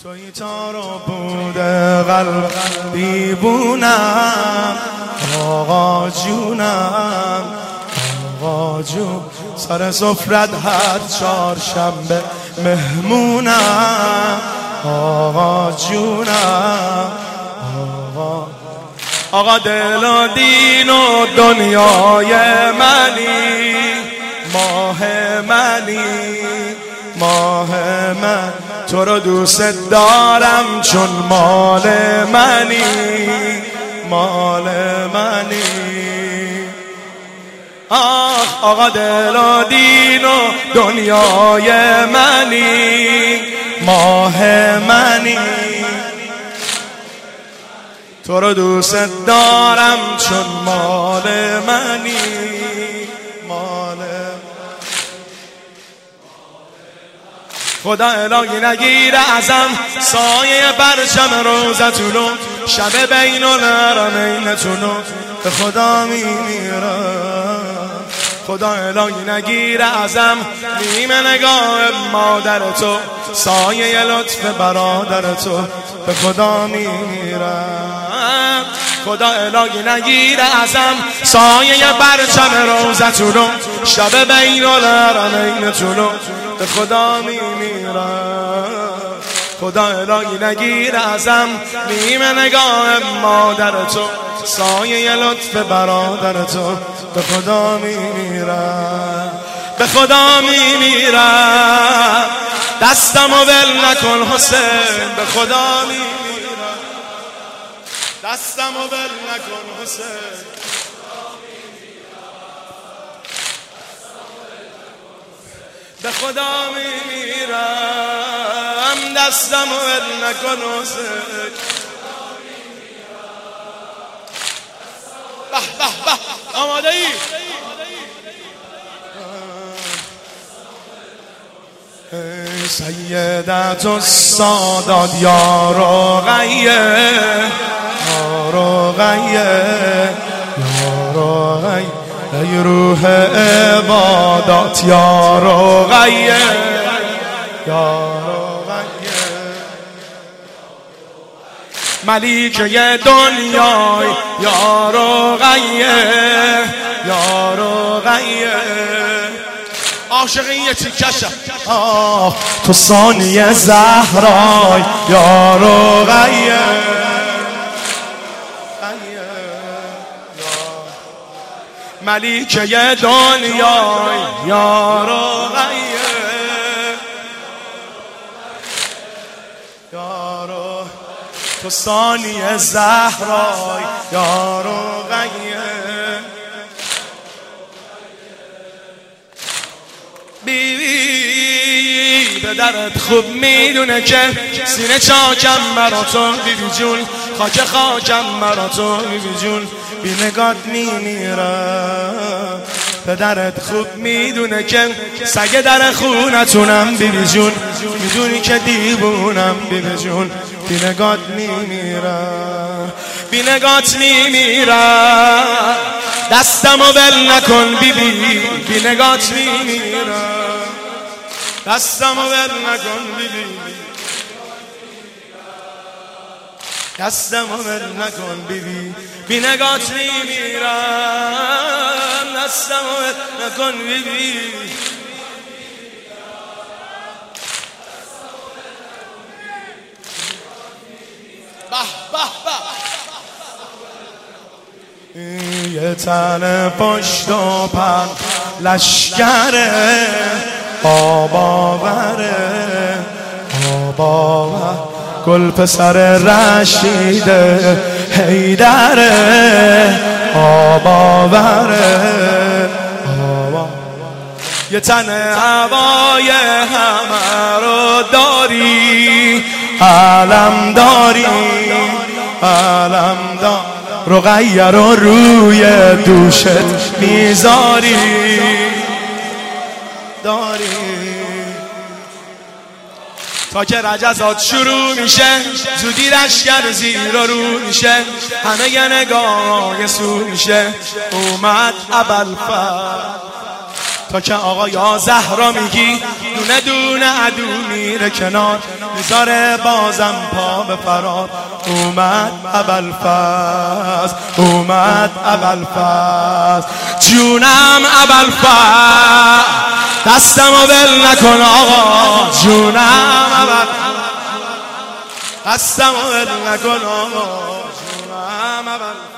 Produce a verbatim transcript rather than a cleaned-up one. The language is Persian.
توی تارو بوده قلب دیوونم آقا جونم آقا جون سر سفرت هر چهارشنبه مهمونم آقا جونم آقا آقا دل و دین و دنیای منی ماه منی ماه من تو رو دوست دارم چون مال منی مال منی آخ آقا دل و دین و دنیای منی ماه منی تو رو دوست دارم چون مال منی مال خدا الهی نگیره ازم سایه پرچم روزتونو شب بین الحرمینتونو به خدا میمیرم خدا الهی نگیره ازم نیمه نگاه مادر تو سایه لطف برادر تو به خدا میمیرم خدا الهی نگیره ازم سایه پرچم روزتونو شب بین الحرمینتونو به خدا میمیرم خدا الهی نگیره ازم نیمه نگاه مادر تو سایه لطف برادر تو به خدا میمیرم به خدا میمیرم دستمو ول نکن حسین به خدا میمیرم دستمو ول نکن حسین به خدا میمیرم دستمو ول نکن حسین به به به آماده ای سیدت السادات یا رقیه یا رقیه یا رقیه ای روح عبادات یا رقیه یا رقیه ملیکه دنیای یا رقیه یا رقیه عاشقی یه تیکشم آه تو ثانیه زهرای یا رقیه ملیکه دنیای یا رقیه یا رو تو ثانیه زهرای یا رقیه بیبی به درت خوب میدونه که سینه چاکم مرا تو بیبی جون خاک خاکم مرا تو بیبی جون بی نگات میمیرم پدرت خوب میدونه که سگ در خونتونم بیبی جون میدونی که دیوونم بیبی جون بی نگات میمیرم بی نگات میمیرم دستمو ول نکن بیبی بی نگات میمیرم دستمو ول نکن بیبی دستمو ول نکن بیبی بی نگات میمیرم دستمو ول نکن بیبی به به به یه تن پشت و پن لشکره آب آوره آب آوره گل پسر رشیده حیدره آب آوره آب یه تن هوای همه رو داری علم داری علم داری رقیه رو روی دوشت میذاری داری تا که رجزات شروع میشه زودی لشکر زیر و رو میشه همه یه نگاه سو میشه اومد ابوالفضل تا که آقا یا زهرا میگی دونه دونه عدو میره کنار میذاره بازم پا به فرار. اومد ابوالفضل، اومد ابوالفضل، جونم ابوالفضل، دستمو ول نکن آقا، جونم ابوالفضل، دستمو ول نکن آقا، جونم ابوالفضل.